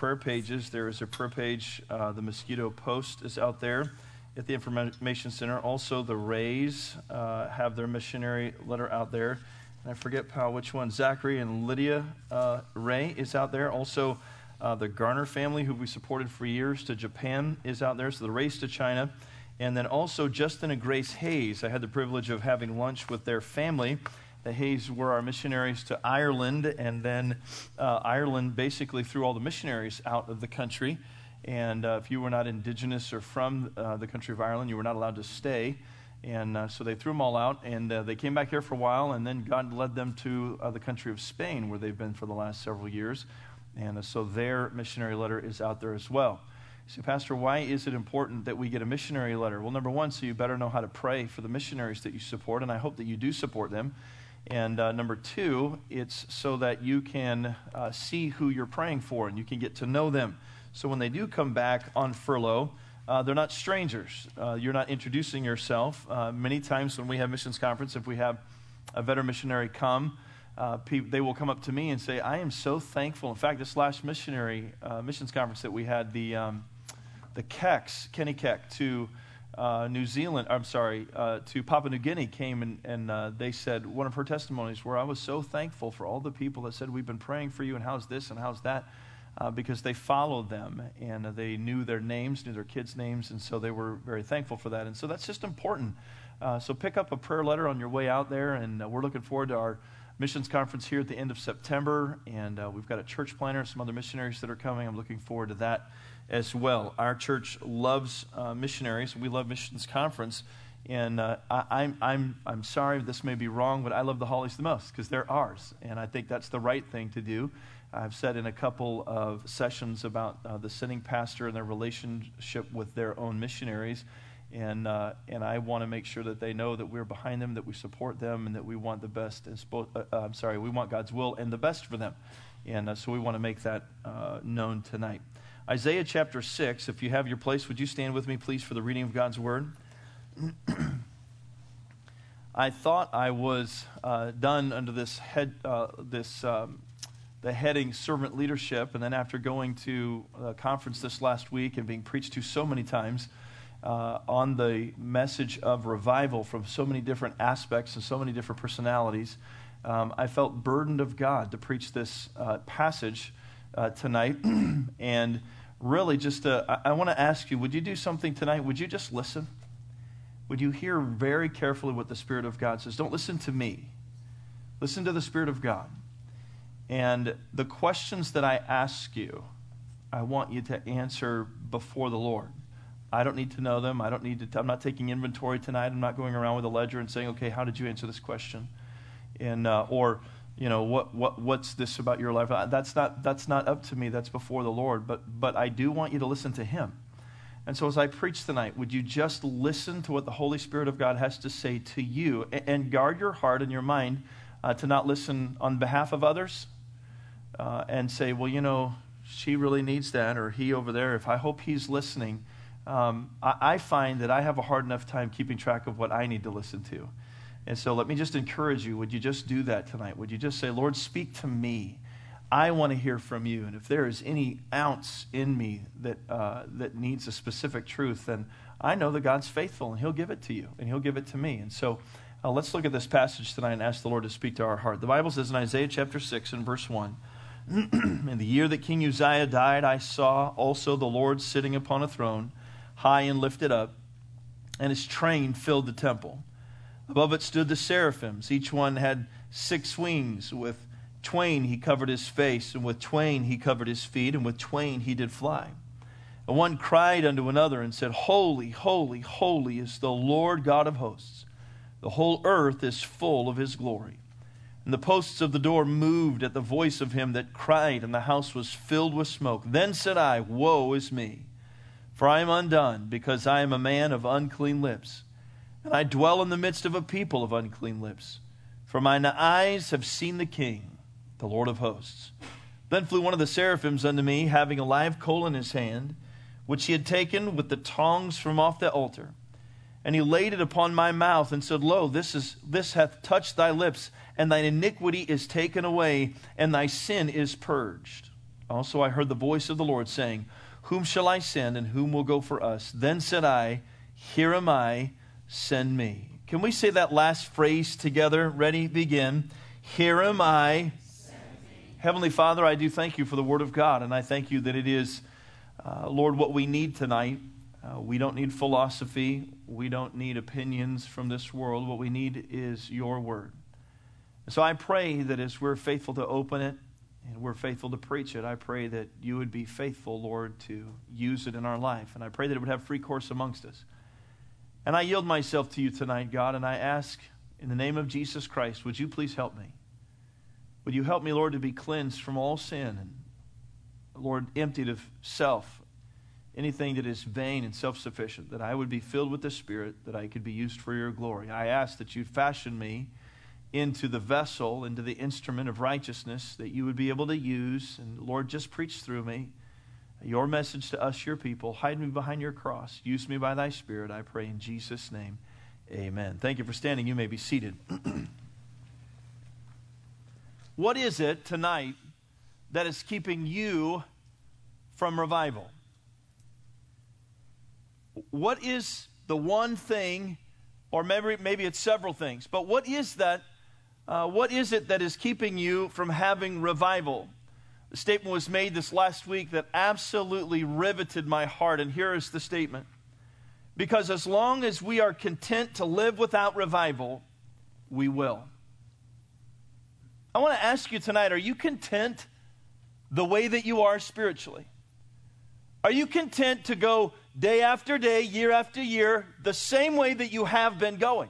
prayer pages. There is a prayer page. The Mosquito Post is out there at the Information Center. Also, the Rays have their missionary letter out there. And I forget, pal, which one. Zachary and Lydia Ray is out there. Also, the Garner family, who we supported for years, to Japan is out there. So the Rays to China. And then also Justin and Grace Hayes. I had the privilege of having lunch with their family. The Hayes were our missionaries to Ireland, and then Ireland basically threw all the missionaries out of the country. And if you were not indigenous or from the country of Ireland, you were not allowed to stay. And so they threw them all out, and they came back here for a while, and then God led them to the country of Spain, where they've been for the last several years. And so their missionary letter is out there as well. So, Pastor, why is it important that we get a missionary letter? Well, number one, so you better know how to pray for the missionaries that you support, and I hope that you do support them. And number two, it's so that you can see who you're praying for, and you can get to know them. So when they do come back on furlough, they're not strangers. You're not introducing yourself. Many times when we have missions conference, if we have a veteran missionary come, they will come up to me and say, I am so thankful. In fact, this last missions conference that we had, the Keks, Kenny Keck, to New Zealand, to Papua New Guinea came and they said, one of her testimonies where I was so thankful for all the people that said, we've been praying for you, and how's this and how's that, because they followed them, and they knew their names, knew their kids' names, and so they were very thankful for that. And so that's just important. So pick up a prayer letter on your way out there, and we're looking forward to our missions conference here at the end of September, and we've got a church planner, some other missionaries that are coming. I'm looking forward to that as well. Our church loves missionaries. We love missions conference, and I'm sorry this may be wrong, but I love the Hollies the most because they're ours, and I think that's the right thing to do. I've said in a couple of sessions about the sending pastor and their relationship with their own missionaries. And I want to make sure that they know that we're behind them, that we support them, and that we want the best. We want God's will and the best for them. And so we want to make that known tonight. Isaiah chapter 6, if you have your place, would you stand with me, please, for the reading of God's word? I thought I was done under this the heading servant leadership, and then after going to a conference this last week and being preached to so many times, on the message of revival from so many different aspects and so many different personalities, I felt burdened of God to preach this passage tonight. And really just, I want to ask you, would you do something tonight? Would you just listen? Would you hear very carefully what the Spirit of God says? Don't listen to me. Listen to the Spirit of God. And the questions that I ask you, I want you to answer before the Lord. I don't need to know them. I'm not taking inventory tonight. I'm not going around with a ledger and saying, okay, how did you answer this question? And what's this about your life? That's not up to me. That's before the Lord. But I do want you to listen to Him. And so as I preach tonight, would you just listen to what the Holy Spirit of God has to say to you, and guard your heart and your mind to not listen on behalf of others and say, well, she really needs that, or he over there. If I hope he's listening. I find that I have a hard enough time keeping track of what I need to listen to. And so let me just encourage you. Would you just do that tonight? Would you just say, Lord, speak to me. I want to hear from you. And if there is any ounce in me that needs a specific truth, then I know that God's faithful, and He'll give it to you, and He'll give it to me. And so let's look at this passage tonight and ask the Lord to speak to our heart. The Bible says in Isaiah chapter 6 and verse 1, in the year that King Uzziah died, I saw also the Lord sitting upon a throne, high and lifted up, and His train filled the temple. Above it stood the seraphims. Each one had 6 wings. With twain He covered His face, and with twain He covered His feet, and with twain He did fly. And one cried unto another and said, Holy, holy, holy is the Lord God of hosts. The whole earth is full of His glory. And the posts of the door moved at the voice of him that cried, and the house was filled with smoke. Then said I, Woe is me! For I am undone, because I am a man of unclean lips, and I dwell in the midst of a people of unclean lips. For mine eyes have seen the King, the Lord of hosts. Then flew one of the seraphims unto me, having a live coal in his hand, which he had taken with the tongs from off the altar. And he laid it upon my mouth, and said, Lo, this hath touched thy lips, and thine iniquity is taken away, and thy sin is purged. Also I heard the voice of the Lord saying, whom shall I send, and whom will go for us? Then said I, here am I, send me. Can we say that last phrase together? Ready, begin. Here am I. Heavenly Father, I do thank you for the Word of God, and I thank you that it is, Lord, what we need tonight. We don't need philosophy. We don't need opinions from this world. What we need is your Word. So I pray that as we're faithful to open it and we're faithful to preach it, I pray that you would be faithful, Lord, to use it in our life. And I pray that it would have free course amongst us. And I yield myself to you tonight, God, and I ask in the name of Jesus Christ, would you please help me? Would you help me, Lord, to be cleansed from all sin and, Lord, emptied of self, anything that is vain and self-sufficient, that I would be filled with the Spirit, that I could be used for your glory. I ask that you'd fashion me into the vessel, into the instrument of righteousness that you would be able to use. And Lord, just preach through me your message to us, your people. Hide me behind your cross. Use me by thy Spirit, I pray in Jesus' name. Amen. Thank you for standing. You may be seated. What is it tonight that is keeping you from revival? What is the one thing, or maybe it's several things, but what is that? What is it that is keeping you from having revival? The statement was made this last week that absolutely riveted my heart, and here is the statement. Because as long as we are content to live without revival, we will. I want to ask you tonight, are you content the way that you are spiritually? Are you content to go day after day, year after year, the same way that you have been going?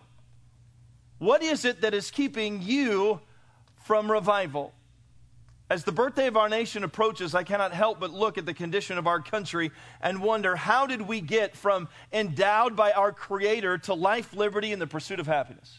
What is it that is keeping you from revival? As the birthday of our nation approaches, I cannot help but look at the condition of our country and wonder, how did we get from endowed by our Creator to life, liberty, and the pursuit of happiness?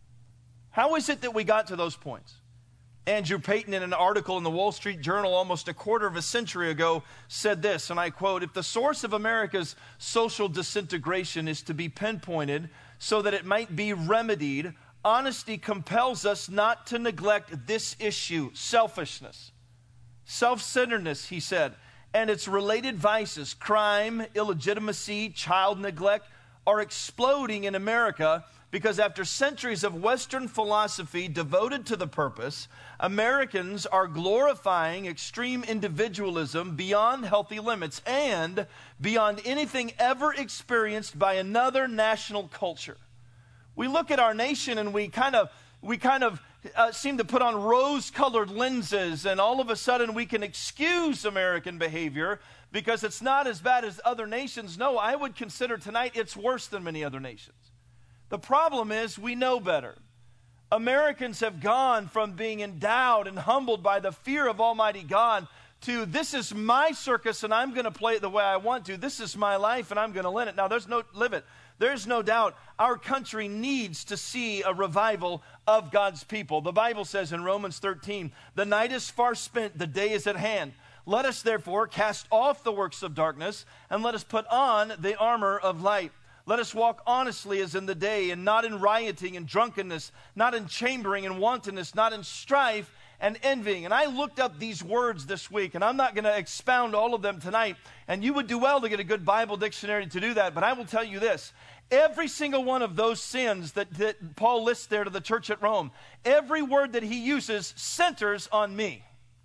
How is it that we got to those points? Andrew Payton, in an article in the Wall Street Journal almost a quarter of a century ago, said this, and I quote, "If the source of America's social disintegration is to be pinpointed so that it might be remedied, honesty compels us not to neglect this issue, selfishness, self-centeredness," he said, "and its related vices, crime, illegitimacy, child neglect, are exploding in America because after centuries of Western philosophy devoted to the purpose, Americans are glorifying extreme individualism beyond healthy limits and beyond anything ever experienced by another national culture." We look at our nation and we kind of seem to put on rose-colored lenses, and all of a sudden we can excuse American behavior because it's not as bad as other nations. No, I would consider tonight it's worse than many other nations. The problem is we know better. Americans have gone from being endowed and humbled by the fear of Almighty God to, this is my circus and I'm going to play it the way I want to. This is my life and I'm going to live it. Now, there's no doubt our country needs to see a revival of God's people. The Bible says in Romans 13, "The night is far spent, the day is at hand. Let us therefore cast off the works of darkness and let us put on the armor of light. Let us walk honestly as in the day, and not in rioting and drunkenness, not in chambering and wantonness, not in strife and envying." And I looked up these words this week, and I'm not going to expound all of them tonight, and you would do well to get a good Bible dictionary to do that, but I will tell you this. Every single one of those sins that Paul lists there to the church at Rome, every word that he uses centers on me.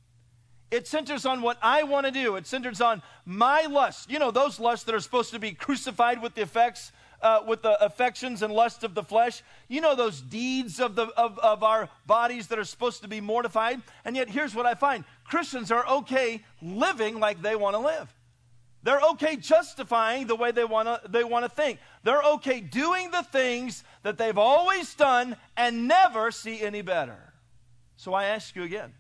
It centers on what I want to do. It centers on my lusts. You know, those lusts that are supposed to be crucified with the affections and lusts of the flesh. You know, those deeds of our bodies that are supposed to be mortified. And yet, here's what I find. Christians are okay living like they want to live. They're okay justifying the way they want to think. They're okay doing the things that they've always done and never see any better. So I ask you again,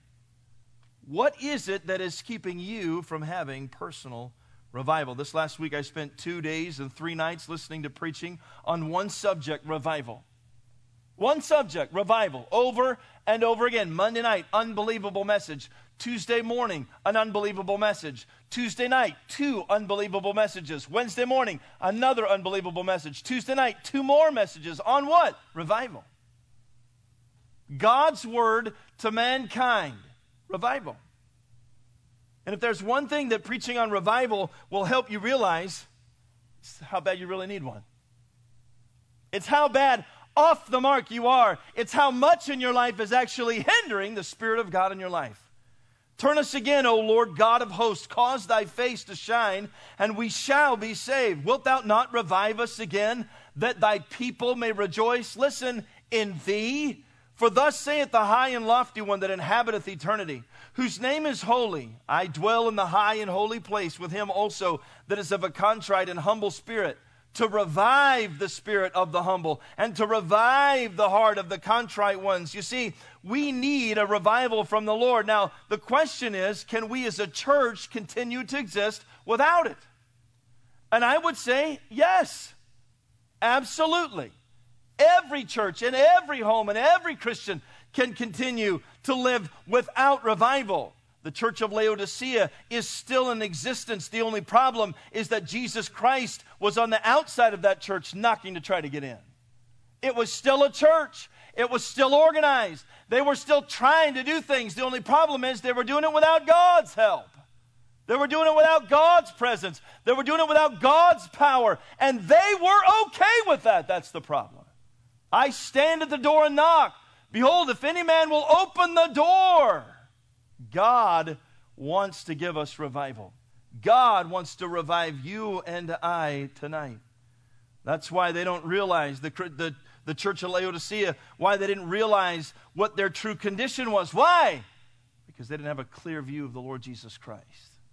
what is it that is keeping you from having personal revival? This last week I spent 2 days and 3 nights listening to preaching on one subject, revival. One subject, revival, over and over again. Monday night, unbelievable message. Tuesday morning, an unbelievable message. Tuesday night, 2 unbelievable messages. Wednesday morning, another unbelievable message. Tuesday night, 2 more messages. On what? Revival. God's word to mankind. Revival. And if there's one thing that preaching on revival will help you realize, it's how bad you really need one. It's how bad off the mark you are. It's how much in your life is actually hindering the Spirit of God in your life. Turn us again, O Lord God of hosts. Cause thy face to shine, and we shall be saved. Wilt thou not revive us again, that thy people may rejoice? Listen, in thee. For thus saith the high and lofty one that inhabiteth eternity, whose name is holy. I dwell in the high and holy place with him also that is of a contrite and humble spirit, to revive the spirit of the humble and to revive the heart of the contrite ones. You see, we need a revival from the Lord. Now, the question is, can we as a church continue to exist without it? And I would say, yes, absolutely. Every church and every home and every Christian can continue to live without revival. The church of Laodicea is still in existence. The only problem is that Jesus Christ was on the outside of that church knocking to try to get in. It was still a church. It was still organized. They were still trying to do things. The only problem is they were doing it without God's help. They were doing it without God's presence. They were doing it without God's power. And they were okay with that. That's the problem. I stand at the door and knock. Behold, if any man will open the door. God wants to give us revival. God wants to revive you and I tonight. That's why they don't realize, the church of Laodicea, why they didn't realize what their true condition was. Why? Because they didn't have a clear view of the Lord Jesus Christ.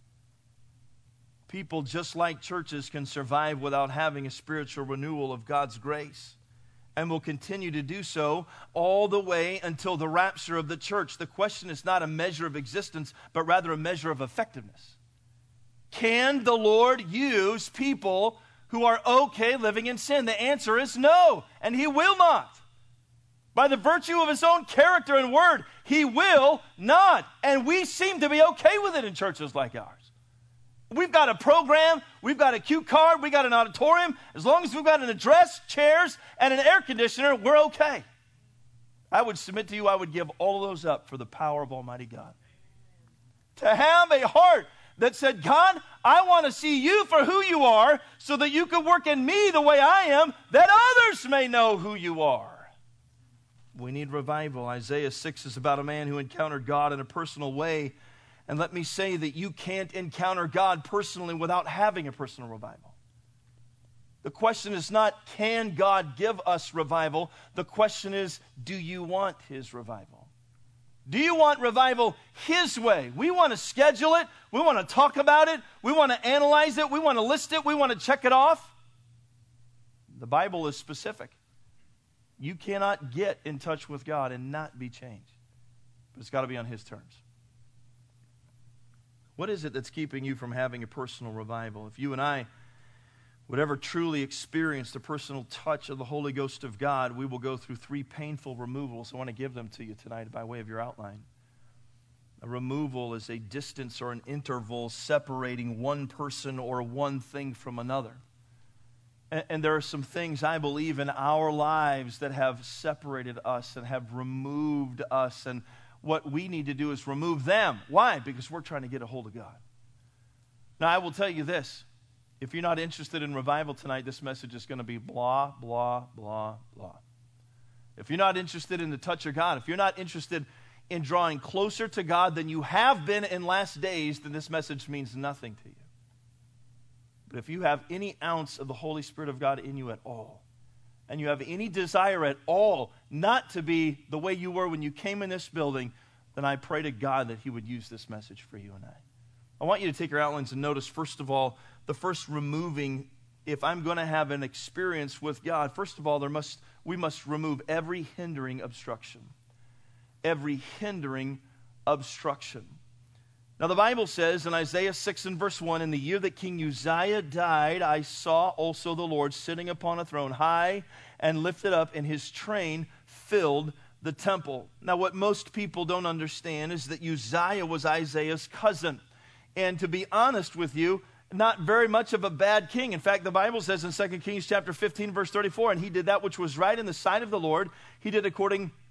People, just like churches, can survive without having a spiritual renewal of God's grace, and will continue to do so all the way until the rapture of the church. The question is not a measure of existence, but rather a measure of effectiveness. Can the Lord use people who are okay living in sin? The answer is no, and He will not. By the virtue of His own character and word, He will not. And we seem to be okay with it in churches like ours. We've got a program, we've got a cue card, we've got an auditorium. As long as we've got an address, chairs, and an air conditioner, we're okay. I would submit to you, I would give all of those up for the power of Almighty God. To have a heart that said, God, I want to see you for who you are so that you can work in me the way I am, that others may know who you are. We need revival. Isaiah 6 is about a man who encountered God in a personal way. And let me say that you can't encounter God personally without having a personal revival. The question is not, can God give us revival? The question is, do you want His revival? Do you want revival His way? We want to schedule it. We want to talk about it. We want to analyze it. We want to list it. We want to check it off. The Bible is specific. You cannot get in touch with God and not be changed. But it's got to be on His terms. What is it that's keeping you from having a personal revival? If you and I would ever truly experience the personal touch of the Holy Ghost of God, we will go through 3 painful removals. I want to give them to you tonight by way of your outline. A removal is a distance or an interval separating one person or one thing from another. And there are some things, I believe, in our lives that have separated us and have removed us, and what we need to do is remove them. Why? Because we're trying to get a hold of God. Now, I will tell you this. If you're not interested in revival tonight, this message is going to be blah, blah, blah, blah. If you're not interested in the touch of God, if you're not interested in drawing closer to God than you have been in last days, then this message means nothing to you. But if you have any ounce of the Holy Spirit of God in you at all, and you have any desire at all not to be the way you were when you came in this building, then I pray to God that He would use this message for you and I. I want you to take your outlines and notice, first of all, the first removing, if I'm going to have an experience with God, first of all, we must remove every hindering obstruction. Every hindering obstruction. Now, the Bible says in Isaiah 6 and verse 1, in the year that King Uzziah died, I saw also the Lord sitting upon a throne, high and lifted up, and His train filled the temple. Now, what most people don't understand is that Uzziah was Isaiah's cousin. And to be honest with you, not very much of a bad king. In fact, the Bible says in 2 Kings chapter 15, verse 34, and he did that which was right in the sight of the Lord. He did according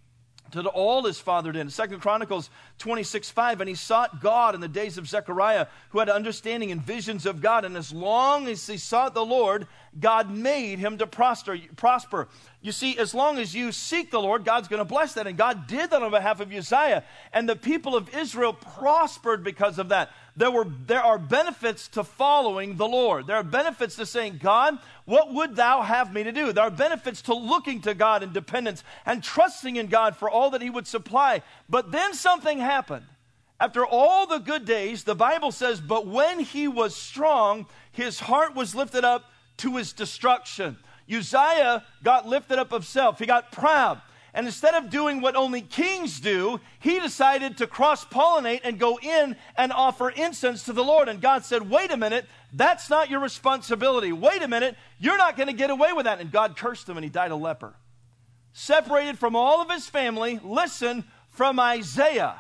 to all his father did. 2 Chronicles 26:5, and he sought God in the days of Zechariah, who had understanding and visions of God. And as long as he sought the Lord, God made him to prosper. You see, as long as you seek the Lord, God's going to bless that. And God did that on behalf of Uzziah. And the people of Israel prospered because of that. There are benefits to following the Lord. There are benefits to saying, God, what would thou have me to do? There are benefits to looking to God in dependence and trusting in God for all that he would supply. But then something happened. After all the good days, the Bible says, but when he was strong, his heart was lifted up to his destruction. Uzziah got lifted up of self. He got proud. And instead of doing what only kings do, he decided to cross-pollinate and go in and offer incense to the Lord. And God said, wait a minute, that's not your responsibility. Wait a minute, you're not going to get away with that. And God cursed him and he died a leper. Separated from all of his family, listen, from Isaiah.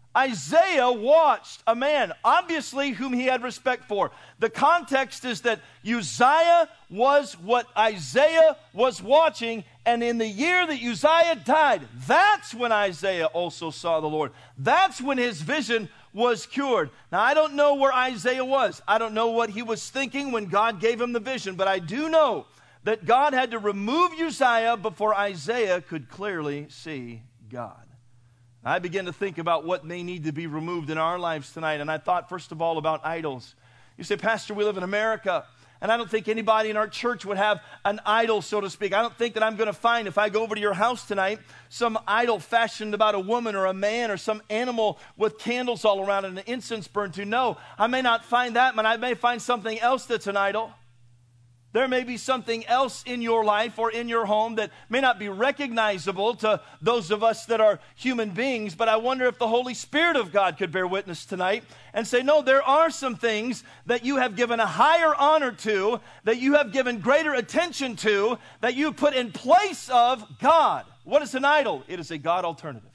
Isaiah watched a man, obviously, whom he had respect for. The context is that Uzziah was what Isaiah was watching, and in the year that Uzziah died, that's when Isaiah also saw the Lord. That's when his vision was cured. Now, I don't know where Isaiah was. I don't know what he was thinking when God gave him the vision, but I do know that God had to remove Uzziah before Isaiah could clearly see God. I began to think about what may need to be removed in our lives tonight, and I thought, first of all, about idols. You say, Pastor, we live in America, and I don't think anybody in our church would have an idol, so to speak. I don't think that I'm going to find, if I go over to your house tonight, some idol fashioned about a woman or a man or some animal with candles all around and an incense burned to. No, I may not find that, but I may find something else that's an idol. There may be something else in your life or in your home that may not be recognizable to those of us that are human beings, but I wonder if the Holy Spirit of God could bear witness tonight and say, no, there are some things that you have given a higher honor to, that you have given greater attention to, that you put in place of God. What is an idol? It is a God alternative.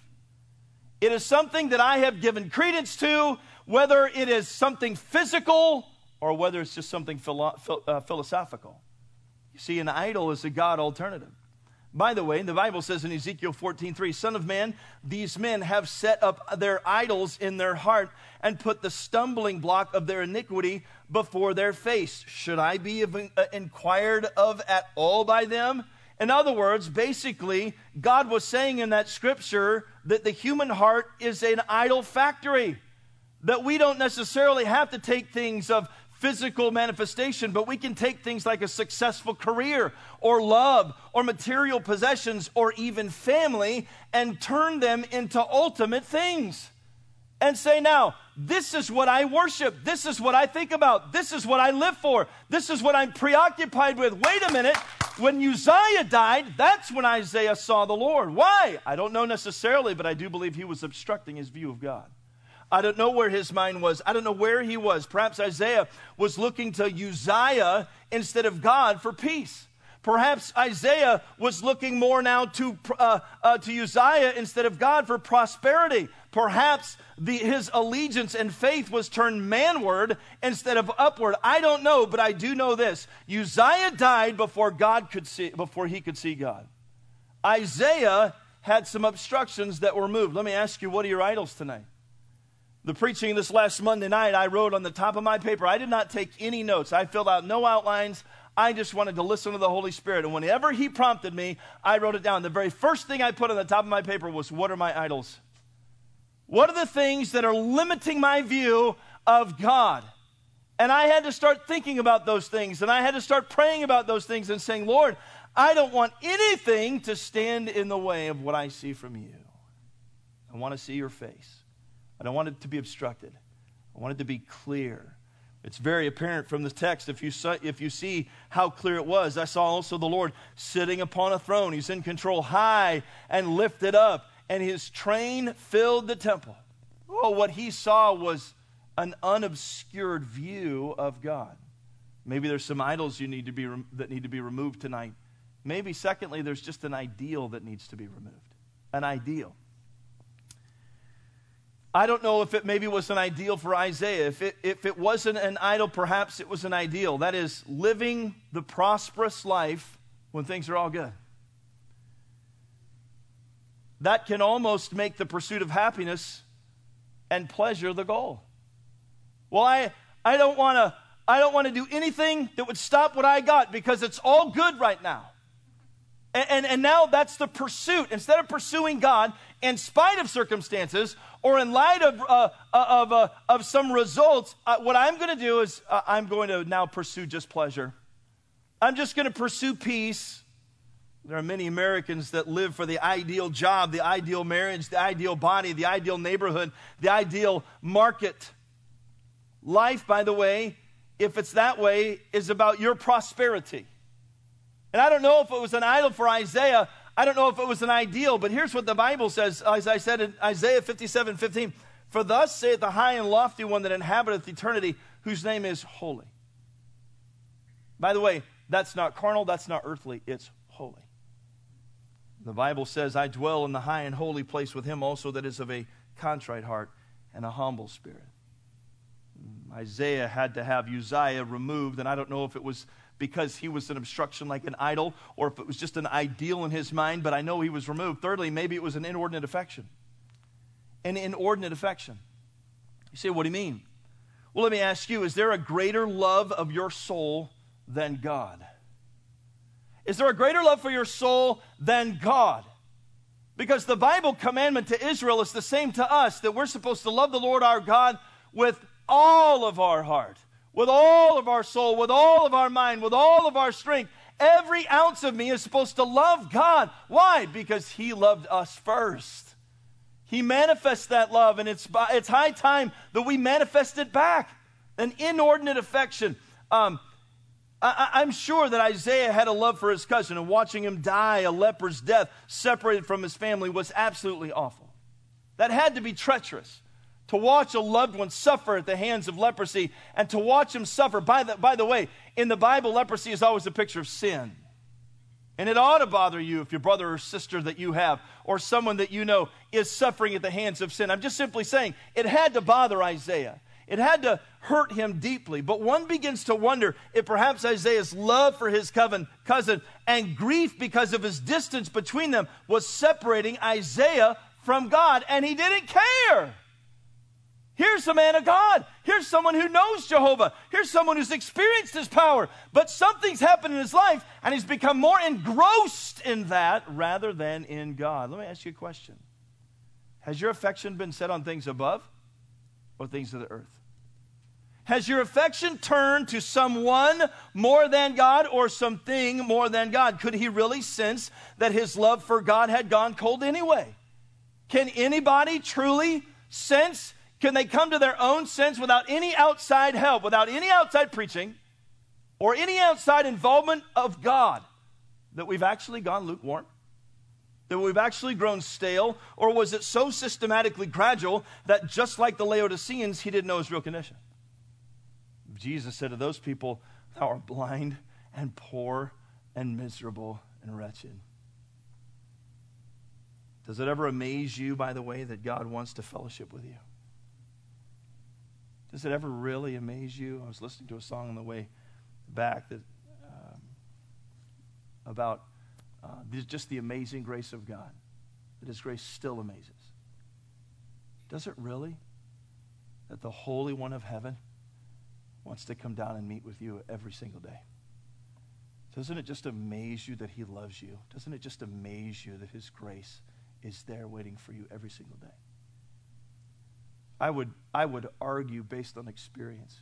It is something that I have given credence to, whether it is something physical or whether it's just something philosophical. You see, an idol is a God alternative. By the way, the Bible says in Ezekiel 14:3, Son of man, these men have set up their idols in their heart and put the stumbling block of their iniquity before their face. Should I be inquired of at all by them? In other words, basically, God was saying in that scripture that the human heart is an idol factory. That we don't necessarily have to take things of physical manifestation, but we can take things like a successful career or love or material possessions or even family and turn them into ultimate things and say, now, this is what I worship. This is what I think about. This is what I live for. This is what I'm preoccupied with. Wait a minute. When Uzziah died, that's when Isaiah saw the Lord. Why? I don't know necessarily, but I do believe he was obstructing his view of God. I don't know where his mind was. I don't know where he was. Perhaps Isaiah was looking to Uzziah instead of God for peace. Perhaps Isaiah was looking more now to Uzziah instead of God for prosperity. Perhaps his allegiance and faith was turned manward instead of upward. I don't know, but I do know this. Uzziah died before he could see God. Isaiah had some obstructions that were moved. Let me ask you, what are your idols tonight? The preaching this last Monday night, I wrote on the top of my paper. I did not take any notes. I filled out no outlines. I just wanted to listen to the Holy Spirit. And whenever he prompted me, I wrote it down. The very first thing I put on the top of my paper was, what are my idols? What are the things that are limiting my view of God? And I had to start thinking about those things. And I had to start praying about those things and saying, Lord, I don't want anything to stand in the way of what I see from you. I want to see your face. I don't want it to be obstructed. I want it to be clear. It's very apparent from the text if you see how clear it was. I saw also the Lord sitting upon a throne. He's in control, high and lifted up, and his train filled the temple. Oh, what he saw was an unobscured view of God. Maybe there's some idols that need to be removed tonight. Maybe, secondly, there's just an ideal that needs to be removed. An ideal. I don't know if it maybe was an ideal for Isaiah. If it wasn't an idol, perhaps it was an ideal. That is, living the prosperous life when things are all good. that can almost make the pursuit of happiness and pleasure the goal. Well, I don't want to do anything that would stop what I got because it's all good right now. And now that's the pursuit. Instead of pursuing God in spite of circumstances or in light of some results, what I'm going to do is I'm going to now pursue just pleasure. I'm just going to pursue peace. There are many Americans that live for the ideal job, the ideal marriage, the ideal body, the ideal neighborhood, the ideal market. Life, by the way, if it's that way, is about your prosperity. And I don't know if it was an idol for Isaiah. I don't know if it was an ideal, but here's what the Bible says, as I said in Isaiah 57:15. For thus saith the high and lofty one that inhabiteth eternity, whose name is holy. By the way, that's not carnal, that's not earthly, it's holy. The Bible says, I dwell in the high and holy place with him also that is of a contrite heart and a humble spirit. Isaiah had to have Uzziah removed, and I don't know if it was because he was an obstruction like an idol or if it was just an ideal in his mind, but I know he was removed. Thirdly, maybe it was an inordinate affection. An inordinate affection. You say, what do you mean? Well, let me ask you, is there a greater love of your soul than God? Is there a greater love for your soul than God? Because the Bible commandment to Israel is the same to us, that we're supposed to love the Lord our God with all of our heart, with all of our soul, with all of our mind, with all of our strength. Every ounce of me is supposed to love God. Why? Because he loved us first. He manifests that love, and it's high time that we manifest it back. An inordinate affection. I'm sure that Isaiah had a love for his cousin, and watching him die a leper's death, separated from his family, was absolutely awful. That had to be treacherous. To watch a loved one suffer at the hands of leprosy, and to watch him suffer. By the way, in the Bible, leprosy is always a picture of sin. And it ought to bother you if your brother or sister that you have, or someone that you know, is suffering at the hands of sin. I'm just simply saying, it had to bother Isaiah. It had to hurt him deeply. But one begins to wonder if perhaps Isaiah's love for his cousin and grief because of his distance between them was separating Isaiah from God, and he didn't care. Here's a man of God. Here's someone who knows Jehovah. Here's someone who's experienced his power. But something's happened in his life, and he's become more engrossed in that rather than in God. Let me ask you a question. Has your affection been set on things above or things of the earth? Has your affection turned to someone more than God or something more than God? Could he really sense that his love for God had gone cold anyway? Can anybody truly sense? Can they come to their own sense without any outside help, without any outside preaching, or any outside involvement of God, that we've actually gone lukewarm? That we've actually grown stale? Or was it so systematically gradual that just like the Laodiceans, he didn't know his real condition? Jesus said to those people, thou art blind and poor and miserable and wretched. Does it ever amaze you, by the way, that God wants to fellowship with you? Does it ever really amaze you? I was listening to a song on the way back that about just the amazing grace of God, that his grace still amazes. Does it really? That the Holy One of heaven wants to come down and meet with you every single day? Doesn't it just amaze you that he loves you? Doesn't it just amaze you that his grace is there waiting for you every single day? I would argue, based on experience,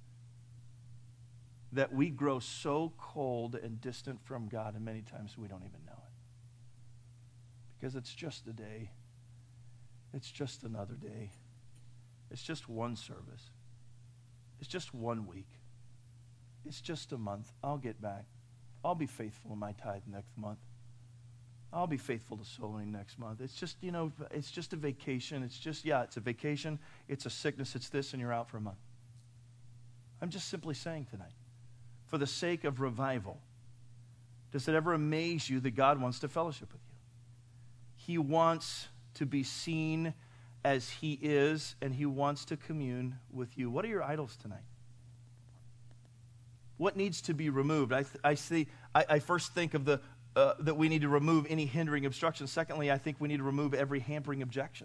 that we grow so cold and distant from God, and many times we don't even know it. Because it's just a day. It's just another day. It's just one service. It's just 1 week. It's just a month. I'll get back. I'll be faithful in my tithe next month. I'll be faithful to sowing next month. It's just, it's just a vacation. It's a vacation. It's a sickness. It's this, and you're out for a month. I'm just simply saying tonight, for the sake of revival, does it ever amaze you that God wants to fellowship with you? He wants to be seen as he is, and he wants to commune with you. What are your idols tonight? What needs to be removed? I first think of the that we need to remove any hindering obstruction. Secondly, I think we need to remove every hampering objection.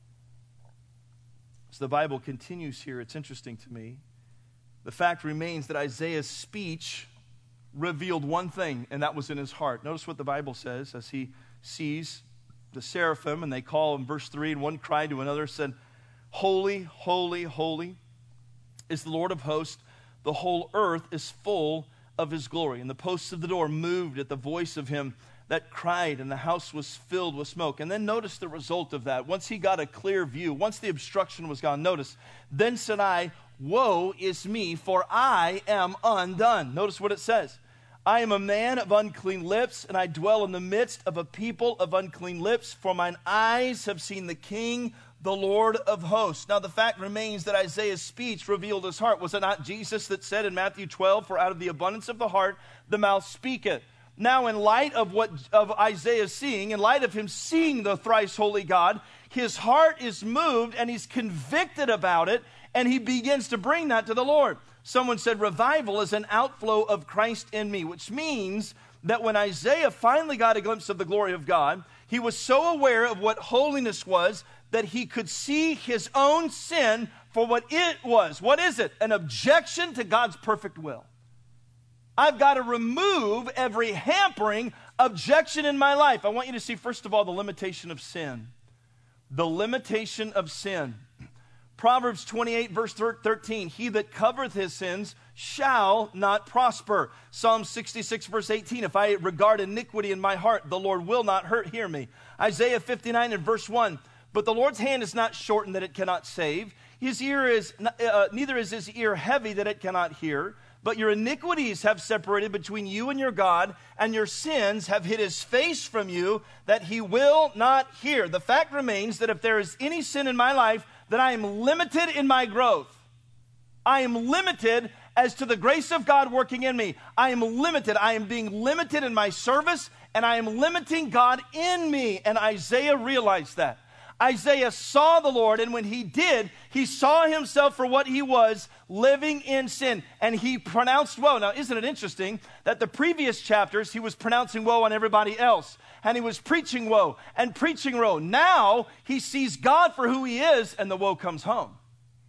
As the Bible continues here, it's interesting to me. The fact remains that Isaiah's speech revealed one thing, and that was in his heart. Notice what the Bible says as he sees the seraphim, and they call in verse 3, and one cried to another, said, "Holy, holy, holy is the Lord of hosts. The whole earth is full of his glory." And the posts of the door moved at the voice of him that cried, and the house was filled with smoke. And then notice the result of that. Once he got a clear view, once the obstruction was gone, notice, "Then said I, woe is me, for I am undone." Notice what it says. "I am a man of unclean lips, and I dwell in the midst of a people of unclean lips, for mine eyes have seen the King, the Lord of hosts." Now the fact remains that Isaiah's speech revealed his heart. Was it not Jesus that said in Matthew 12, "For out of the abundance of the heart, the mouth speaketh"? Now, in light of what of Isaiah seeing, in light of him seeing the thrice holy God, his heart is moved and he's convicted about it, and he begins to bring that to the Lord. Someone said, revival is an outflow of Christ in me, which means that when Isaiah finally got a glimpse of the glory of God, he was so aware of what holiness was that he could see his own sin for what it was. What is it? An objection to God's perfect will. I've got to remove every hampering objection in my life. I want you to see, first of all, the limitation of sin. The limitation of sin. Proverbs 28, verse 13, "He that covereth his sins shall not prosper." Psalm 66, verse 18, "If I regard iniquity in my heart, the Lord will not hear me." Isaiah 59 and verse 1, "But the Lord's hand is not shortened that it cannot save. His ear is neither is his ear heavy that it cannot hear. But your iniquities have separated between you and your God, and your sins have hid his face from you, that he will not hear." The fact remains that if there is any sin in my life, then I am limited in my growth. I am limited as to the grace of God working in me. I am limited. I am being limited in my service, and I am limiting God in me. And Isaiah realized that. Isaiah saw the Lord, and when he did, he saw himself for what he was, living in sin, and he pronounced woe. Now, isn't it interesting that the previous chapters, he was pronouncing woe on everybody else, and he was preaching woe and preaching woe. Now, he sees God for who he is, and the woe comes home.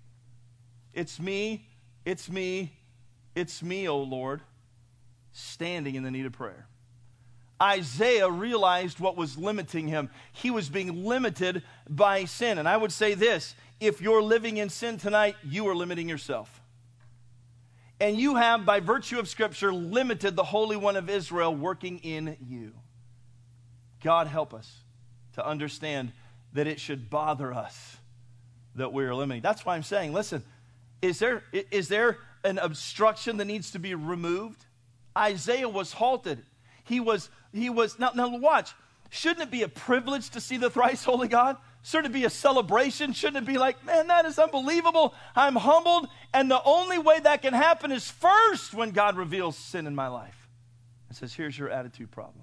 It's me, it's me, it's me, O Lord, standing in the need of prayer. Isaiah realized what was limiting him. He was being limited by sin. And I would say this, if you're living in sin tonight, you are limiting yourself. And you have, by virtue of Scripture, limited the Holy One of Israel working in you. God help us to understand that it should bother us that we are limiting. That's why I'm saying, listen, is there an obstruction that needs to be removed? Isaiah was halted. He was now watch. Shouldn't it be a privilege to see the thrice holy God? Shouldn't it be a celebration? Shouldn't it be like, man, that is unbelievable. I'm humbled. And the only way that can happen is first when God reveals sin in my life. And says, here's your attitude problem.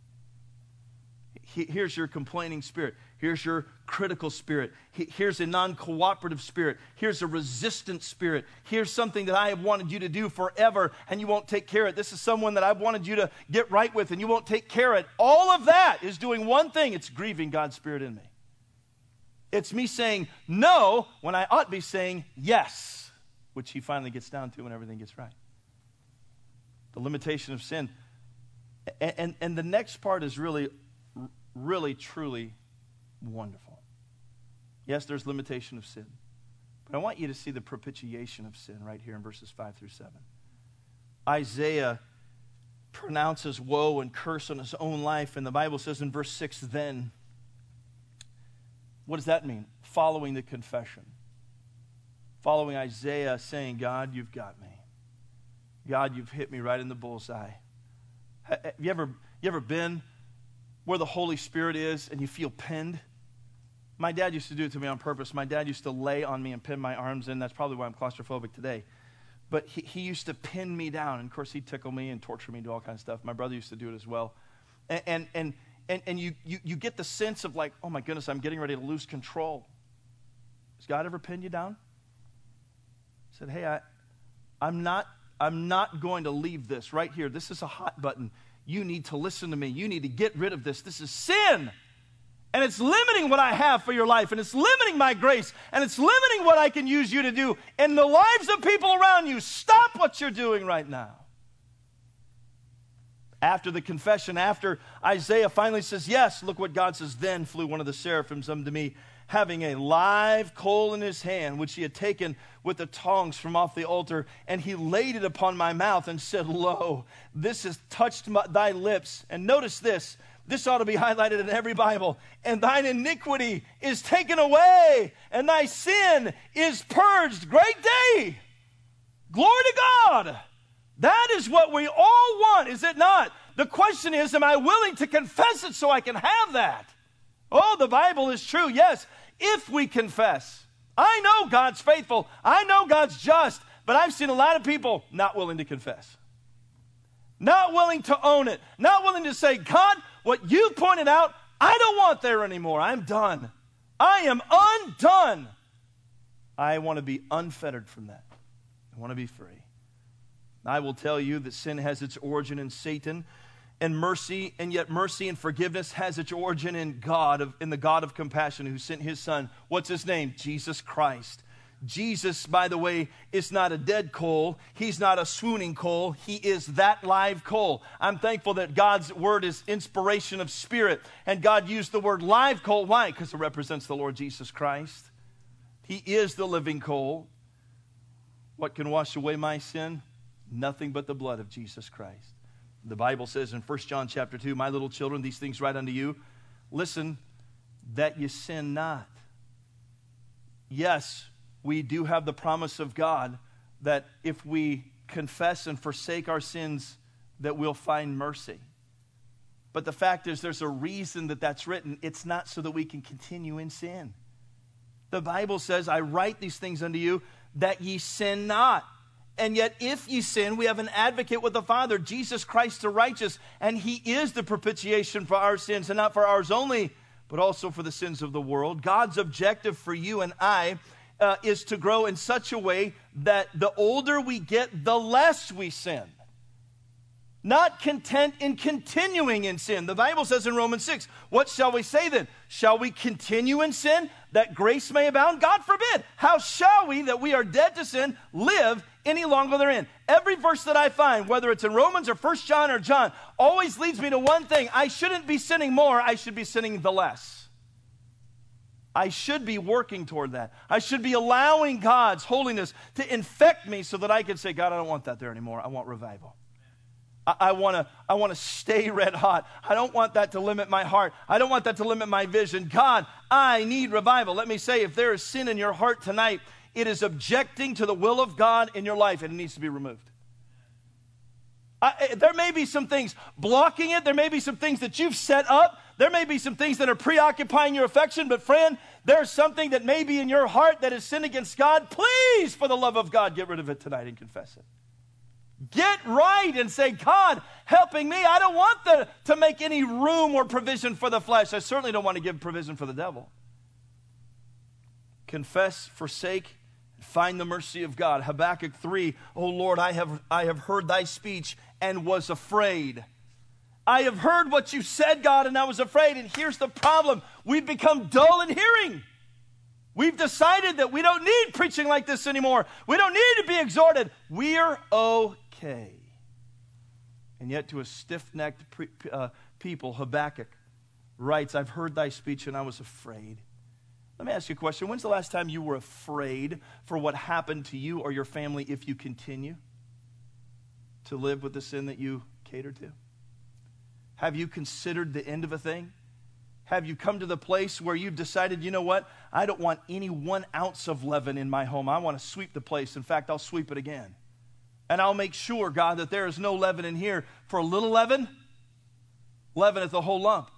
Here's your complaining spirit. Here's your critical spirit. Here's a non-cooperative spirit. Here's a resistant spirit. Here's something that I have wanted you to do forever, and you won't take care of it. This is someone that I've wanted you to get right with, and you won't take care of it. All of that is doing one thing. It's grieving God's Spirit in me. It's me saying no when I ought to be saying yes, which he finally gets down to when everything gets right. The limitation of sin. And the next part is really, truly wonderful. Yes, there's limitation of sin. But I want you to see the propitiation of sin right here in verses 5 through 7. Isaiah pronounces woe and curse on his own life, and the Bible says in verse 6, then. What does that mean? Following the confession. Following Isaiah saying, God, you've got me. God, you've hit me right in the bullseye. Have you ever been where the Holy Spirit is and you feel pinned? My dad used to do it to me on purpose. My dad used to lay on me and pin my arms in. That's probably why I'm claustrophobic today. But he used to pin me down. And of course, he'd tickle me and torture me and do all kinds of stuff. My brother used to do it as well. And you get the sense of like, oh my goodness, I'm getting ready to lose control. Has God ever pinned you down? I said, hey, I'm not going to leave this right here. This is a hot button. You need to listen to me. You need to get rid of this. This is sin. And it's limiting what I have for your life. And it's limiting my grace. And it's limiting what I can use you to do in the lives of people around you. Stop what you're doing right now. After the confession, after Isaiah finally says, yes, look what God says. Then flew one of the seraphims unto me, having a live coal in his hand, which he had taken with the tongs from off the altar, and he laid it upon my mouth and said, lo, this has touched thy lips. And notice this. This ought to be highlighted in every Bible. And thine iniquity is taken away, and thy sin is purged. Great day. Glory to God. That is what we all want, is it not? The question is, am I willing to confess it so I can have that? Oh, the Bible is true, yes, if we confess. I know God's faithful. I know God's just. But I've seen a lot of people not willing to confess. Not willing to own it. Not willing to say, God, what you pointed out, I don't want there anymore. I'm done. I am undone. I want to be unfettered from that. I want to be free. I will tell you that sin has its origin in Satan, and mercy, and yet mercy and forgiveness has its origin in God, in the God of compassion who sent his Son. What's his name? Jesus Christ. Jesus, by the way, is not a dead coal. He's not a swooning coal. He is that live coal. I'm thankful that God's word is inspiration of spirit, and God used the word live coal. Why? Because it represents the Lord Jesus Christ. He is the living coal. What can wash away my sin? Nothing but the blood of Jesus Christ. The Bible says in 1 John chapter 2, my little children, these things write unto you. Listen, that you sin not. Yes, we do have the promise of God that if we confess and forsake our sins, that we'll find mercy. But the fact is, there's a reason that that's written. It's not so that we can continue in sin. The Bible says, I write these things unto you that ye sin not. And yet, if ye sin, we have an advocate with the Father, Jesus Christ the righteous, and he is the propitiation for our sins, and not for ours only, but also for the sins of the world. God's objective for you and I is to grow in such a way that the older we get, the less we sin. Not content in continuing in sin. The Bible says in Romans 6, what shall we say then? Shall we continue in sin that grace may abound? God forbid. How shall we, that we are dead to sin, live any longer therein? Every verse that I find, whether it's in Romans or 1 John or John, always leads me to one thing. I shouldn't be sinning more. I should be sinning the less. I should be working toward that. I should be allowing God's holiness to infect me so that I can say, God, I don't want that there anymore. I want revival. I want to stay red hot. I don't want that to limit my heart. I don't want that to limit my vision. God, I need revival. Let me say, if there is sin in your heart tonight, it is objecting to the will of God in your life, and it needs to be removed. There may be some things blocking it. There may be some things that you've set up. There may be some things that are preoccupying your affection. But friend, there's something that may be in your heart that is sin against God. Please, for the love of God, get rid of it tonight and confess it. Get right and say, God, helping me. I don't want to make any room or provision for the flesh. I certainly don't want to give provision for the devil. Confess, forsake, find the mercy of God. Habakkuk 3, O Lord, I have heard thy speech and was afraid. I have heard what you said, God, and I was afraid. And here's the problem. We've become dull in hearing. We've decided that we don't need preaching like this anymore. We don't need to be exhorted. We're okay. And yet to a stiff-necked people, Habakkuk writes, I've heard thy speech and I was afraid. Let me ask you a question. When's the last time you were afraid for what happened to you or your family if you continue to live with the sin that you cater to? Have you considered the end of a thing? Have you come to the place where you've decided, you know what? I don't want any 1 ounce of leaven in my home. I want to sweep the place. In fact, I'll sweep it again. And I'll make sure, God, that there is no leaven in here. For a little leaven, leaveneth the whole lump.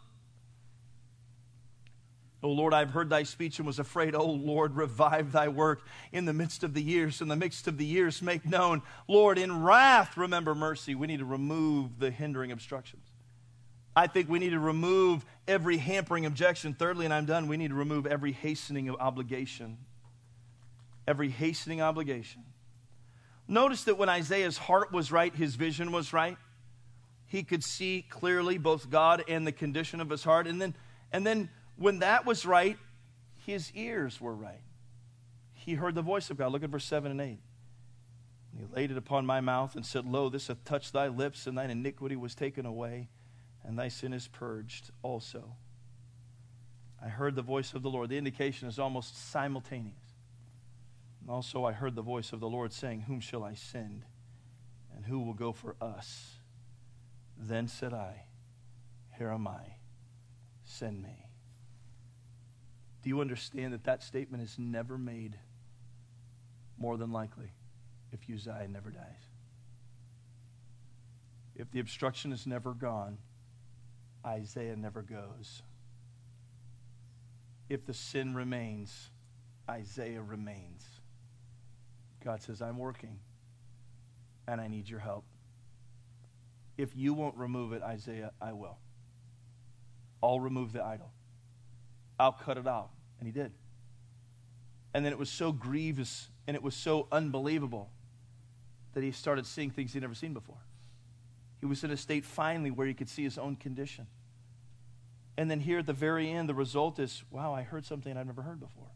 O Lord, I've heard thy speech and was afraid. O Lord, revive thy work in the midst of the years. In the midst of the years, make known. Lord, in wrath, remember mercy. We need to remove the hindering obstructions. I think we need to remove every hampering objection. Thirdly, and I'm done, we need to remove every hastening of obligation. Every hastening obligation. Notice that when Isaiah's heart was right, his vision was right. He could see clearly both God and the condition of his heart. And then when that was right, his ears were right. He heard the voice of God. Look at verse 7 and 8. He laid it upon my mouth and said, Lo, this hath touched thy lips, and thine iniquity was taken away, and thy sin is purged also. I heard the voice of the Lord. The indication is almost simultaneous. And also I heard the voice of the Lord saying, Whom shall I send? And who will go for us? Then said I, Here am I, send me. Do you understand that that statement is never made, more than likely, if Uzziah never dies? If the obstruction is never gone, Isaiah never goes. If the sin remains, Isaiah remains. God says, I'm working, and I need your help. If you won't remove it, Isaiah, I will. I'll remove the idol. I'll cut it out. And he did. And then it was so grievous and it was so unbelievable that he started seeing things he'd never seen before. He was in a state finally where he could see his own condition. And then here at the very end, the result is, wow, I heard something I've never heard before.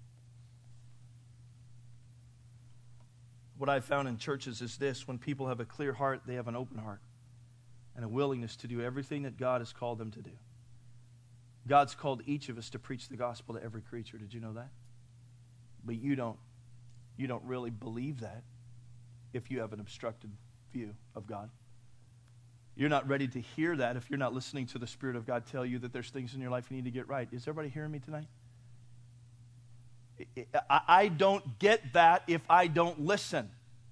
What I've found in churches is this: when people have a clear heart, they have an open heart and a willingness to do everything that God has called them to do. God's called each of us to preach the gospel to every creature. Did you know that? But you don't really believe that if you have an obstructed view of God. You're not ready to hear that if you're not listening to the Spirit of God tell you that there's things in your life you need to get right. Is everybody hearing me tonight? I don't get that if I don't listen.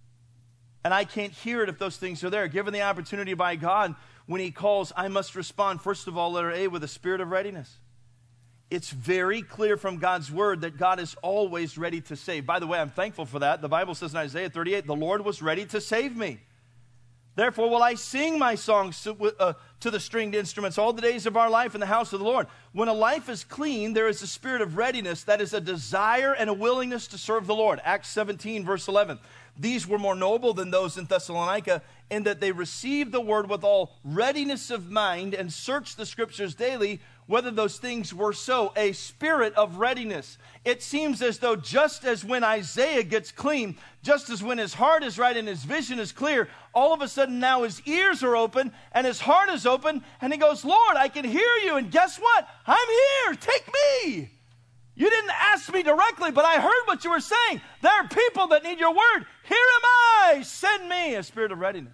And I can't hear it if those things are there. Given the opportunity by God, when he calls, I must respond, first of all, letter A, with a spirit of readiness. It's very clear from God's word that God is always ready to save. By the way, I'm thankful for that. The Bible says in Isaiah 38, the Lord was ready to save me. Therefore will I sing my songs to the stringed instruments all the days of our life in the house of the Lord. When a life is clean, there is a spirit of readiness, that is a desire and a willingness to serve the Lord. Acts 17, verse 11. These were more noble than those in Thessalonica, in that they received the word with all readiness of mind and searched the scriptures daily, whether those things were so. A spirit of readiness. It seems as though just as when Isaiah gets clean, just as when his heart is right and his vision is clear, all of a sudden now his ears are open and his heart is open, and he goes, Lord, I can hear you, and guess what? I'm here. Take me. You didn't ask me directly, but I heard what you were saying. There are people that need your word. Here am I. Send me. A spirit of readiness.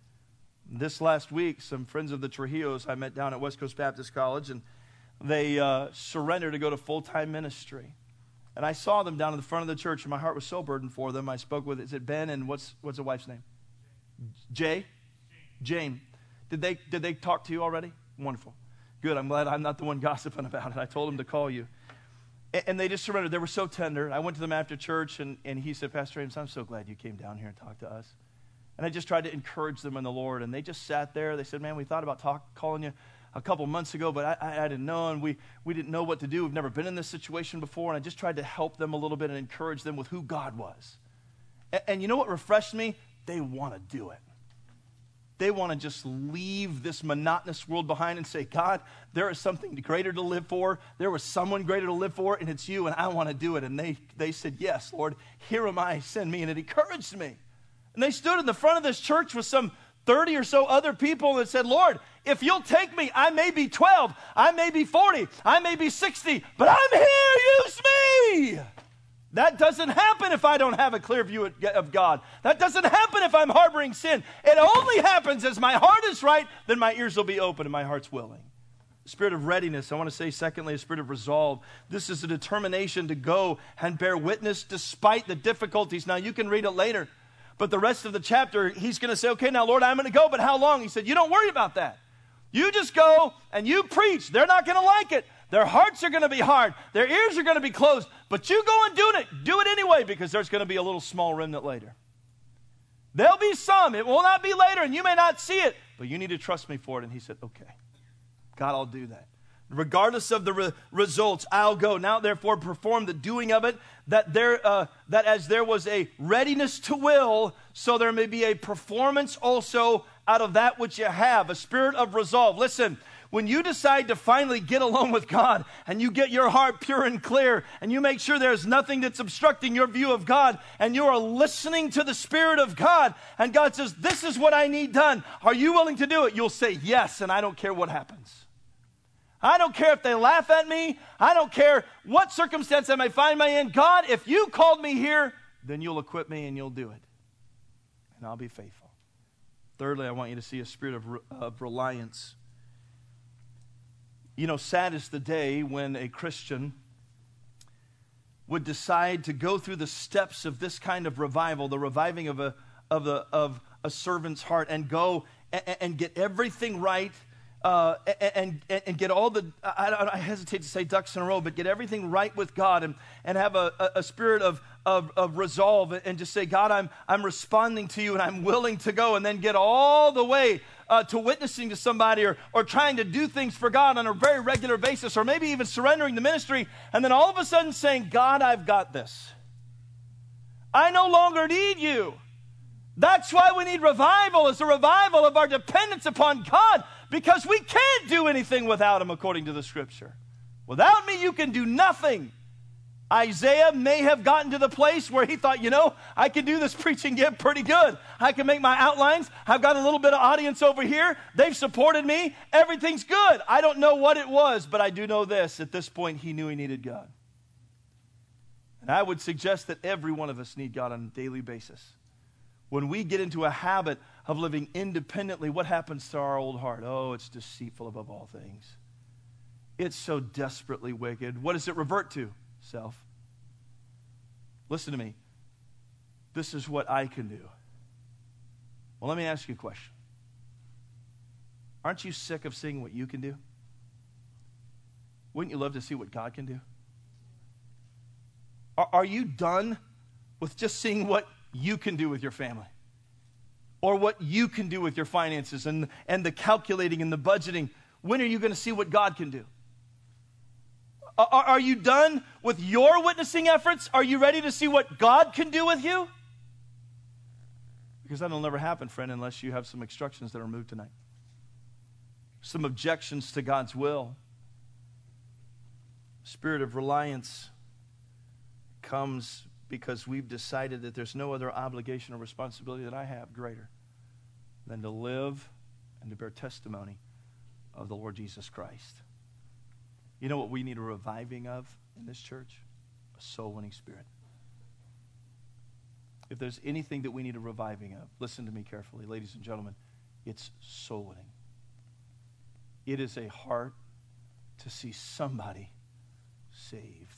This last week, some friends of the Trujillos I met down at West Coast Baptist College, and they surrendered to go to full-time ministry. And I saw them down in the front of the church, and my heart was so burdened for them. I spoke with, is it Ben, and what's the wife's name? Jay? Jane. Did they talk to you already? Wonderful. Good. I'm glad I'm not the one gossiping about it. I told them to call you. And they just surrendered. They were so tender. I went to them after church, and he said, Pastor James, I'm so glad you came down here and talked to us. And I just tried to encourage them in the Lord. And they just sat there. They said, man, we thought about calling you a couple months ago, but I didn't know, and we didn't know what to do. We've never been in this situation before. And I just tried to help them a little bit and encourage them with who God was. And you know what refreshed me? They want to do it. They want to just leave this monotonous world behind and say, God, there is something greater to live for. There was someone greater to live for, and it's you, and I want to do it. And they said, yes, Lord, here am I, send me. And it encouraged me. And they stood in the front of this church with some 30 or so other people and said, Lord, if you'll take me, I may be 12, I may be 40, I may be 60, but I'm here, use me. That doesn't happen if I don't have a clear view of God. That doesn't happen if I'm harboring sin. It only happens as my heart is right, then my ears will be open and my heart's willing. Spirit of readiness. I want to say, secondly, a spirit of resolve. This is a determination to go and bear witness despite the difficulties. Now, you can read it later, but the rest of the chapter, he's going to say, okay, now, Lord, I'm going to go, but how long? He said, you don't worry about that. You just go and you preach. They're not going to like it. Their hearts are going to be hard. Their ears are going to be closed. But you go and do it anyway, because there's going to be a little small remnant later. There'll be some. It will not be later, and you may not see it. But you need to trust me for it. And he said, okay, God, I'll do that. Regardless of the results, I'll go. Now, therefore, perform the doing of it, that as there was a readiness to will, so there may be a performance also out of that which you have, a spirit of resolve. Listen, when you decide to finally get alone with God and you get your heart pure and clear and you make sure there's nothing that's obstructing your view of God and you are listening to the Spirit of God and God says, this is what I need done. Are you willing to do it? You'll say yes, and I don't care what happens. I don't care if they laugh at me. I don't care what circumstance I may find me in. God, if you called me here, then you'll equip me and you'll do it. And I'll be faithful. Thirdly, I want you to see a spirit of reliance. You know, sad is the day when a Christian would decide to go through the steps of this kind of revival, the reviving of a servant's heart, and go and get everything right, and get all the, I hesitate to say ducks in a row, but get everything right with God, and have a spirit of resolve, and just say, God, I'm responding to you and I'm willing to go, and then get all the way to witnessing to somebody or trying to do things for God on a very regular basis, or maybe even surrendering the ministry, and then all of a sudden saying, God, I've got this. I no longer need you. That's why we need revival, is a revival of our dependence upon God, because we can't do anything without Him according to the Scripture. Without me, you can do nothing. Isaiah may have gotten to the place where he thought, I can do this preaching gift pretty good. I can make my outlines. I've got a little bit of audience over here. They've supported me. Everything's good. I don't know what it was, but I do know this. At this point, he knew he needed God. And I would suggest that every one of us need God on a daily basis. When we get into a habit of living independently, what happens to our old heart? Oh, it's deceitful above all things. It's so desperately wicked. What does it revert to? Self. Listen to me. This is what I can do. Well, let me ask you a question. Aren't you sick of seeing what you can do? Wouldn't you love to see what God can do? Are you done with just seeing what you can do with your family? Or what you can do with your finances and the calculating and the budgeting? When are you going to see what God can do? Are you done with your witnessing efforts? Are you ready to see what God can do with you? Because that'll never happen, friend, unless you have some instructions that are moved tonight. Some objections to God's will. Spirit of reliance comes because we've decided that there's no other obligation or responsibility that I have greater than to live and to bear testimony of the Lord Jesus Christ. You know what we need a reviving of in this church? A soul-winning spirit. If there's anything that we need a reviving of, listen to me carefully, ladies and gentlemen, it's soul-winning. It is a heart to see somebody saved.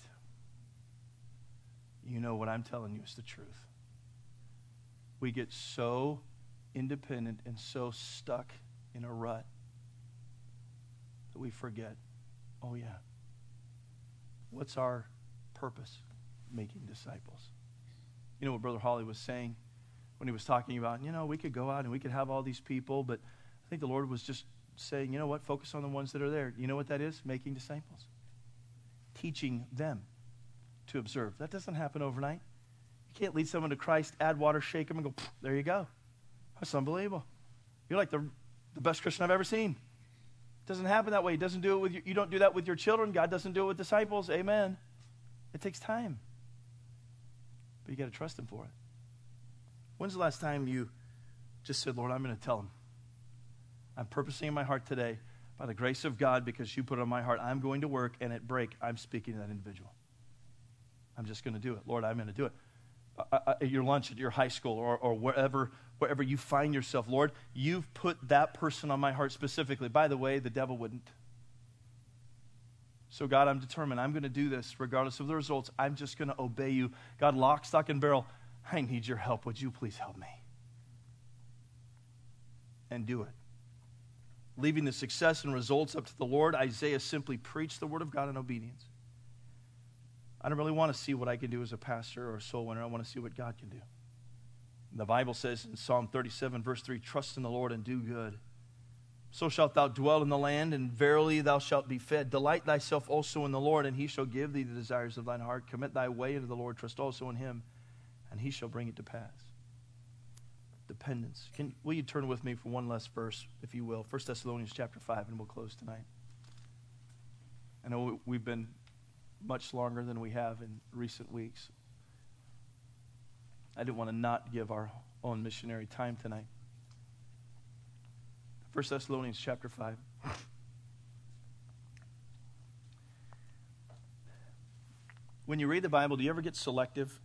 You know what I'm telling you is the truth. We get so independent and so stuck in a rut that we forget, oh yeah, what's our purpose? Making disciples. You know what Brother Hawley was saying when he was talking about, we could go out and we could have all these people, but I think the Lord was just saying, you know what, focus on the ones that are there. You know what that is? Making disciples. Teaching them to observe. That doesn't happen overnight. You can't lead someone to Christ, add water, shake them, and go, there you go. That's unbelievable. You're like the best Christian I've ever seen. It doesn't happen that way. He doesn't do it with you don't do that with your children. God doesn't do it with disciples. Amen. It takes time. But you got to trust Him for it. When's the last time you just said, Lord, I'm going to tell Him. I'm purposing in my heart today, by the grace of God, because you put it on my heart, I'm going to work, and at break, I'm speaking to that individual. I'm just going to do it. Lord, I'm going to do it. At your lunch, at your high school, or wherever you find yourself, Lord, you've put that person on my heart specifically. By the way, the devil wouldn't. So God, I'm determined. I'm going to do this regardless of the results. I'm just going to obey you. God, lock, stock, and barrel, I need your help. Would you please help me? And do it. Leaving the success and results up to the Lord, Isaiah simply preached the word of God in obedience. I don't really want to see what I can do as a pastor or a soul winner. I want to see what God can do. The Bible says in Psalm 37, verse 3, trust in the Lord and do good. So shalt thou dwell in the land, and verily thou shalt be fed. Delight thyself also in the Lord, and He shall give thee the desires of thine heart. Commit thy way unto the Lord. Trust also in Him, and He shall bring it to pass. dependence. Will you turn with me for one last verse, if you will, 1 Thessalonians chapter 5, and we'll close tonight. I know we've been much longer than we have in recent weeks. I didn't want to not give our own missionary time tonight. 1 Thessalonians chapter 5. When you read the Bible, do you ever get selective?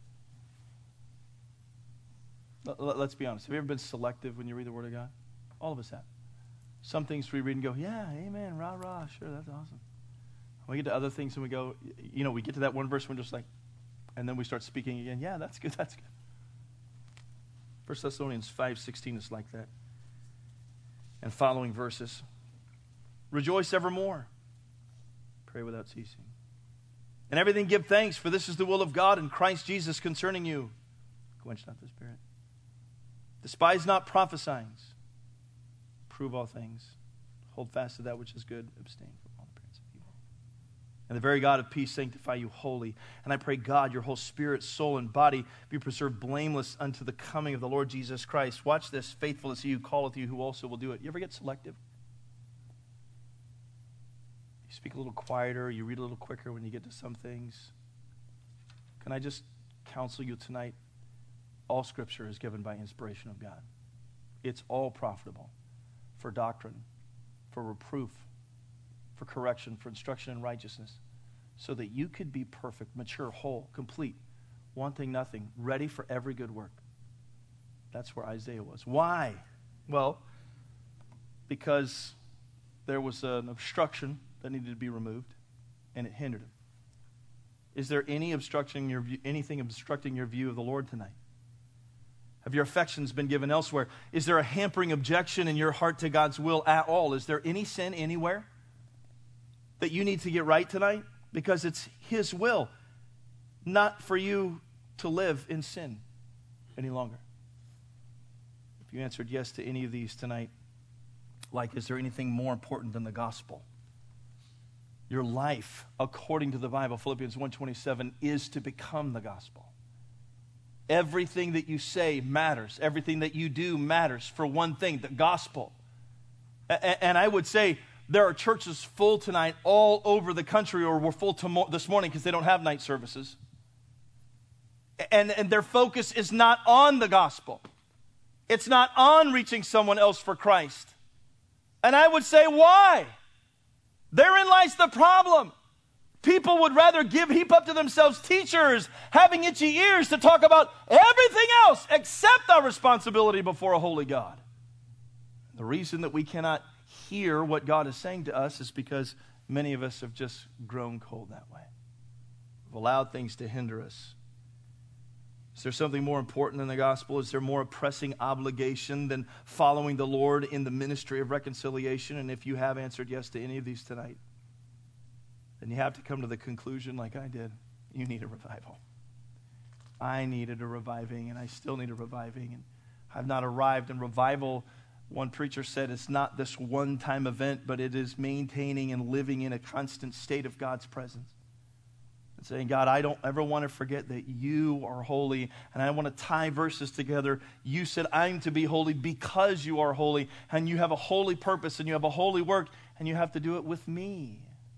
Let's be honest. Have you ever been selective when you read the Word of God? All of us have. Some things we read and go, yeah, amen, rah, rah, sure, that's awesome. We get to other things and we go, we get to that one verse and we're just like, and then we start speaking again. Yeah, that's good, that's good. 1 Thessalonians 5:16 is like that. And following verses. Rejoice evermore. Pray without ceasing. And everything give thanks, for this is the will of God in Christ Jesus concerning you. Quench not the Spirit. Despise not prophesying. Prove all things. Hold fast to that which is good. Abstain from all appearance of evil. And the very God of peace sanctify you wholly. And I pray, God, your whole spirit, soul, and body be preserved blameless unto the coming of the Lord Jesus Christ. Watch this. Faithful is he who calleth you, who also will do it. You ever get selective? You speak a little quieter. You read a little quicker when you get to some things. Can I just counsel you tonight? All Scripture is given by inspiration of God. It's all profitable for doctrine, for reproof, for correction, for instruction in righteousness, so that you could be perfect, mature, whole, complete, wanting nothing, ready for every good work. That's where Isaiah was. Why? Well, because there was an obstruction that needed to be removed, and it hindered him. Is there anything obstructing your view of the Lord tonight? Have your affections been given elsewhere? Is there a hampering objection in your heart to God's will at all? Is there any sin anywhere that you need to get right tonight? Because it's His will, not for you to live in sin any longer. If you answered yes to any of these tonight, is there anything more important than the gospel? Your life, according to the Bible, Philippians 1:27, is to become the gospel. Everything that you say matters. Everything that you do matters for one thing, the gospel. And I would say there are churches full tonight all over the country, or were full this morning because they don't have night services. And their focus is not on the gospel. It's not on reaching someone else for Christ. And I would say, why? Therein lies the problem. People would rather heap up to themselves teachers having itchy ears to talk about everything else except our responsibility before a holy God. The reason that we cannot hear what God is saying to us is because many of us have just grown cold that way. We've allowed things to hinder us. Is there something more important than the gospel? Is there more pressing obligation than following the Lord in the ministry of reconciliation? And if you have answered yes to any of these tonight, then you have to come to the conclusion, like I did, you need a revival. I needed a reviving, and I still need a reviving. And I've not arrived in revival. One preacher said it's not this one-time event, but it is maintaining and living in a constant state of God's presence. And saying, God, I don't ever want to forget that you are holy, and I want to tie verses together. You said I'm to be holy because you are holy, and you have a holy purpose, and you have a holy work, and you have to do it with me.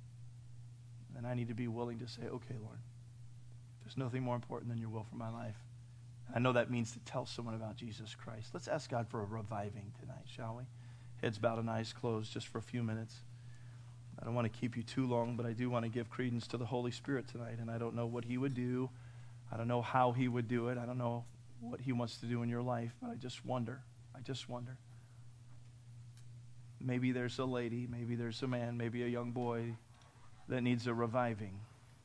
And I need to be willing to say, okay, Lord, there's nothing more important than your will for my life. I know that means to tell someone about Jesus Christ. Let's ask God for a reviving tonight, shall we? Heads bowed and eyes closed just for a few minutes. I don't want to keep you too long, but I do want to give credence to the Holy Spirit tonight. And I don't know what He would do. I don't know how He would do it. I don't know what He wants to do in your life, but I just wonder. Maybe there's a lady, maybe there's a man, maybe a young boy that needs a reviving.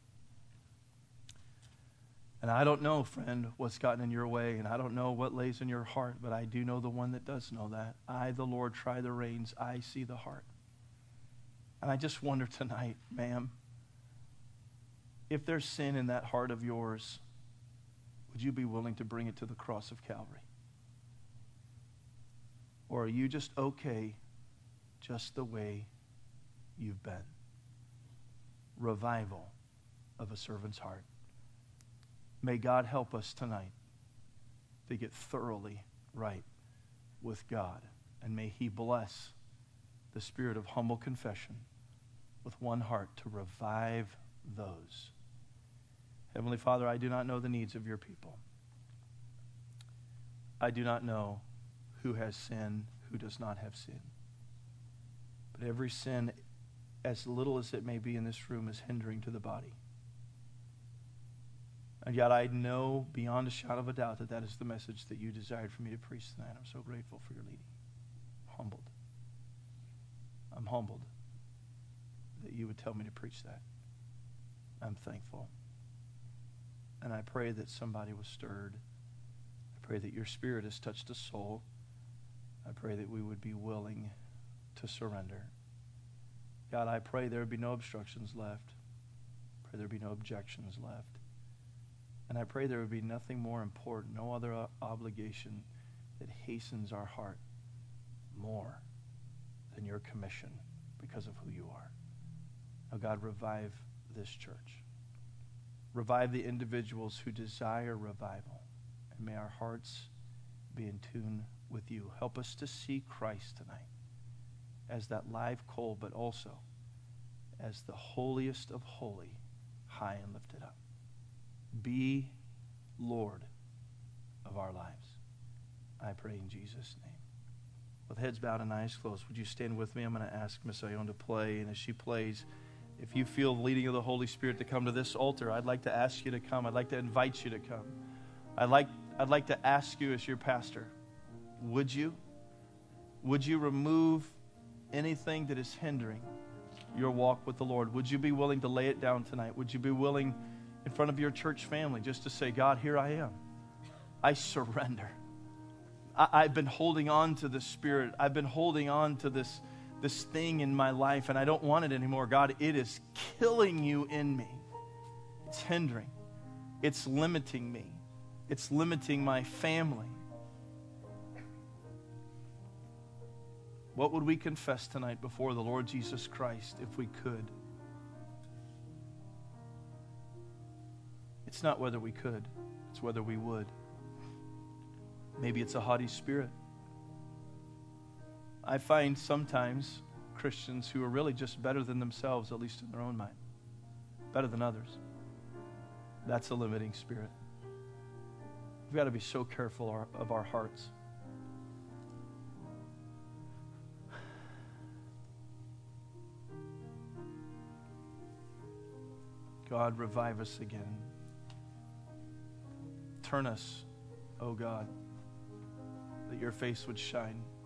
And I don't know, friend, what's gotten in your way, and I don't know what lays in your heart, but I do know the one that does know that. I, the Lord, try the reins. I see the heart. And I just wonder tonight, ma'am, if there's sin in that heart of yours, would you be willing to bring it to the cross of Calvary? Or are you just okay just the way you've been? Revival of a servant's heart. May God help us tonight to get thoroughly right with God. And may He bless the spirit of humble confession with one heart to revive those. Heavenly Father, I do not know the needs of your people. I do not know who has sin, who does not have sin. But every sin, as little as it may be in this room, is hindering to the body. And yet I know beyond a shadow of a doubt that that is the message that you desired for me to preach tonight. I'm so grateful for your leading. Humbled. I'm humbled that you would tell me to preach that. I'm thankful. And I pray that somebody was stirred. I pray that your Spirit has touched a soul. I pray that we would be willing to surrender. God, I pray there would be no obstructions left. I pray there would be no objections left. And I pray there would be nothing more important, no other obligation that hastens our heart more than your commission because of who you are. Now, God, revive this church. Revive the individuals who desire revival. And may our hearts be in tune with you. Help us to see Christ tonight as that live coal, but also as the holiest of holy, high and lifted up. Be Lord of our lives. I pray in Jesus' name. With heads bowed and eyes closed, would you stand with me? I'm going to ask Miss Ione to play, and as she plays, if you feel the leading of the Holy Spirit to come to this altar, I'd like to ask you to come. I'd like to invite you to come. I'd like to ask you as your pastor, would you remove anything that is hindering your walk with the Lord? Would you be willing to lay it down tonight? Would you be willing in front of your church family just to say, God, here I am. I surrender. I've been holding on to the Spirit. I've been holding on to this thing in my life, and I don't want it anymore. God, it is killing you in me. It's hindering. It's limiting me. It's limiting my family. What would we confess tonight before the Lord Jesus Christ if we could? It's not whether we could, it's whether we would. Maybe it's a haughty spirit. I find sometimes Christians who are really just better than themselves, at least in their own mind, better than others. That's a limiting spirit. We've got to be so careful of our hearts. God, revive us again. Turn us, oh God, that your face would shine.